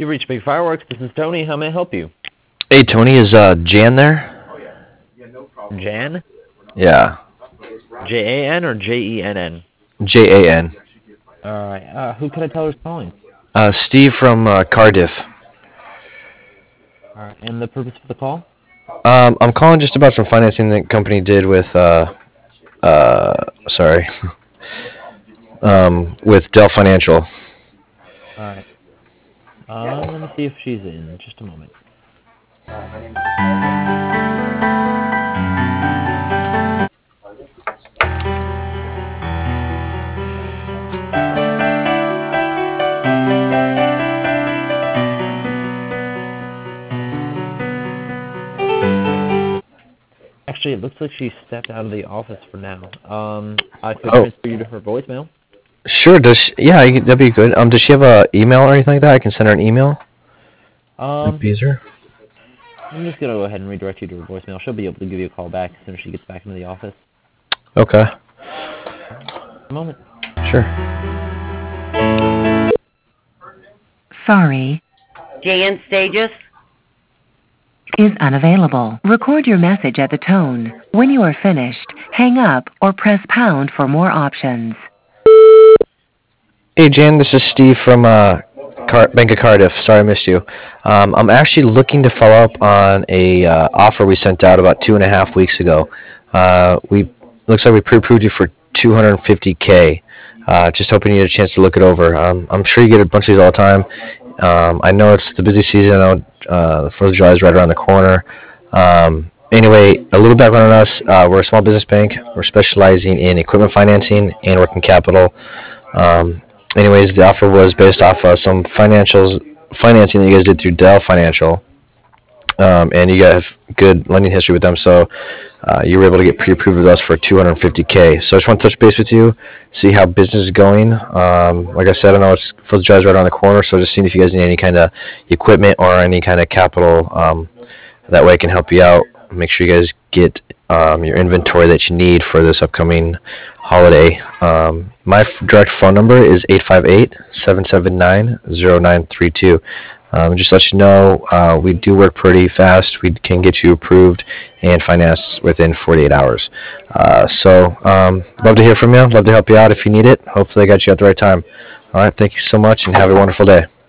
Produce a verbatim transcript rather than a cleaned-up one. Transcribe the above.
You reached Big Fireworks. This is Tony. How may I help you? Hey, Tony, is uh, Jan there? Jan? Yeah, J A N or J E N N? J A N. Alright, uh, who can I tell who's calling? Uh, Steve from uh, Cardiff. Alright, and the purpose of the call? Um, I'm calling just about some financing the company did with, uh, uh, sorry, um, with Dell Financial. Alright. Uh, let me see if she's in. Just a moment. Actually, it looks like she stepped out of the office for now. Um, I could Oh. transfer you to her voicemail. Sure, does she, yeah, you- that'd be good. Um, does she have a email or anything like that? I can send her an email. Um, Beezer? I'm just gonna go ahead and redirect you to her voicemail. She'll be able to give you a call back as soon as she gets back into the office. Okay, A moment. sure. Sorry, Jan Stages? is unavailable. Record your message at the tone. When you are finished, hang up or press pound for more options. Hey, Jan, this is Steve from uh, Car- Bank of Cardiff. Sorry I missed you. Um, I'm actually looking to follow up on a uh, offer we sent out about two and a half weeks ago. Uh, we looks like we pre-approved you for two hundred fifty K. Uh, just hoping you get a chance to look it over. Um, I'm sure you get a bunch of these all the time. Um, I know it's the busy season. I know uh, the fourth of July is right around the corner. Um, anyway, a little background on us. Uh, we're a small business bank. We're specializing in equipment financing and working capital. Um, anyways, the offer was based off of some financials financing that you guys did through Dell Financial, um, and you have good lending history with them, so uh, you were able to get pre-approved with us for two hundred fifty K. So I just want to touch base with you, see how business is going. Um, like I said, I know it's fourth of July is right around the corner, so just seeing if you guys need any kind of equipment or any kind of capital. Um, that way I can help you out. Make sure you guys get um, your inventory that you need for this upcoming holiday. Um, my f- direct phone number is eight five eight, seven seven nine, zero nine three two. Um, just to let you know, uh, we do work pretty fast. We can get you approved and financed within forty-eight hours. Uh, so, um, love to hear from you. Love to help you out if you need it. Hopefully I got you at the right time. All right, thank you so much and have a wonderful day.